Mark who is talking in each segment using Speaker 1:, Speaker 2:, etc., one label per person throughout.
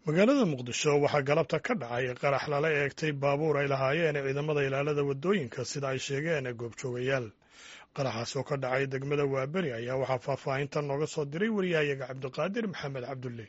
Speaker 1: magaalada muqdisho waxaa galabta ka dhacay qarax lala eegtay baabuur ay lahaayeen ciidamada ilaalada wadooyinka sida ay sheegeen goobjoogayaal. qaraxaas oo ka dhacay degmada Waaberi ayaa waxaa faahfaahinta nooga soo diray wariyahayaga Cabdiqaadir Maxamed Cabdulle.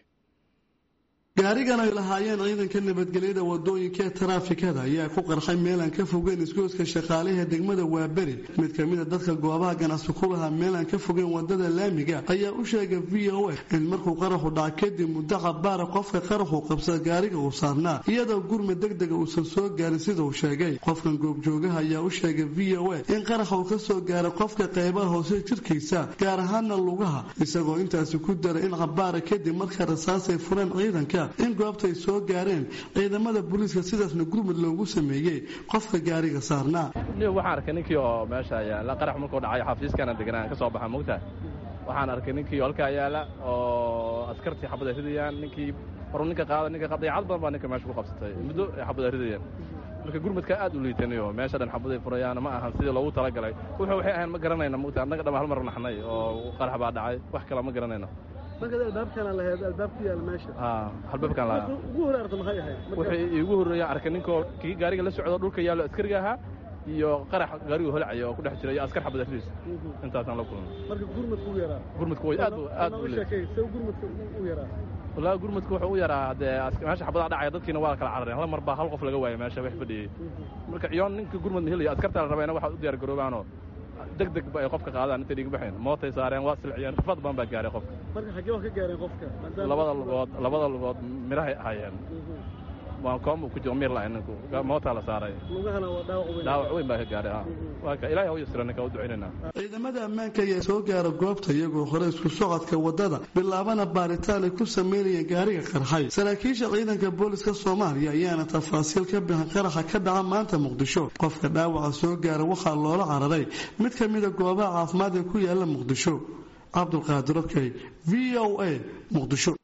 Speaker 2: gaarigan ay lahaayeen ciidanka nabadgelyada wadooyinka ee taraafikada ayaa ku qarxay meel aan ka fogeyn isgoyska shaqaalaha degmada Waaberi. mid ka mid ah dadka goobaha ganacsiga ku lahaa meel aan ka fogeyn wadada laamiga ayaa u sheegay VOA in markuu qaraxu dhacay kadib muddo cabaar qofka qaraxu qabsada gaariga uu saarnaa iyadoo gurmad degdeg ah uusan soo gaarin sida uu sheegay. qofkan goobjoogaha ayaa u sheegay VOA in qaraxu ka soo gaaray qofka qaybaha hoose jirkiisa gaar ahaan lugaha isagoo intaas ku daray in cabaar kadib marka rasaas ay fureen ciidanka in goobta ay soo gaareen ciidamada booliiska sidaasna gurmad loogu sameeyay qofka gaariga saarnaa.
Speaker 3: waxaan arkay ninkii oo meesha yaala qarax markuu dhacay xafiiskana deganaan ka soo baxay mugta waxaan arkay ninkii halka yaala oo askartii xabad ay ridayaan ninkii horu ninka qaada ninka qadaycad badan baa ninka meesha ku qabsatay muddo xabad ay ridayaan marka gurmadka aad u liitanayo meesha dhan xabad ay furayaan ma ahan sidii loogu talagalay waxay ahayn ma garanayna mugta annaga dhama hal mar naxnay oo qarax baa dhacay wax kale ma garanayna
Speaker 2: albaabkan la heed albaabkii yaal meesha
Speaker 3: halbaabkan la
Speaker 2: ugu horeeyay maxay ahayd
Speaker 3: wixii igu horeeyay arkay ninkoo kii gaariga la socdo dhulka yaalo askariga ahaa iyo qarax gaariga holacay oo ku dhex jiray askar xabada ridis intaasaan la kulmay
Speaker 2: marka gurmadku way
Speaker 3: aad u leeyahay
Speaker 2: gurmadku u yaraa
Speaker 3: والله gurmadku wuxuu u yaraa meesha xabada dhacay dadkiina waa kala carareen hal mar baa hal qof laga waayay meesha wax fadhiyay marka ciyoon ninka gurmad heliya askarta la rabayna waxa u diyaar garoobaano degdeg ba ay qofka qaadaan inta dhiig baxeen mootay saareen waa silciyeen rafad baan baa gaaray qofka
Speaker 2: marka xagee wax ka gaareen qofka
Speaker 3: labada lugood mirahay hayeen waan koom ku jiro mir la inanku moota la saaray
Speaker 2: lugahana waa
Speaker 3: dhaawac weyn baa ka gaaray waa ka ilaahay u yasirana ka u duceynaa.
Speaker 2: ciidamada ammaanka ayaa soo gaara goobta iyagoo hore isku socodka wadada bilaabana baaritaan ay ku sameynayeen gaariga qarxay. saraakiisha ciidanka booliska Soomaaliya ayaana tafaasiil ka bixin qaraxa ka dhaca maanta Muqdisho. qofka dhaawaca soo gaara waxaa loola cararay mid ka mid ah goobaha caafimaad ee ku yaala Muqdisho. Cabdiqaadir VOA Muqdisho.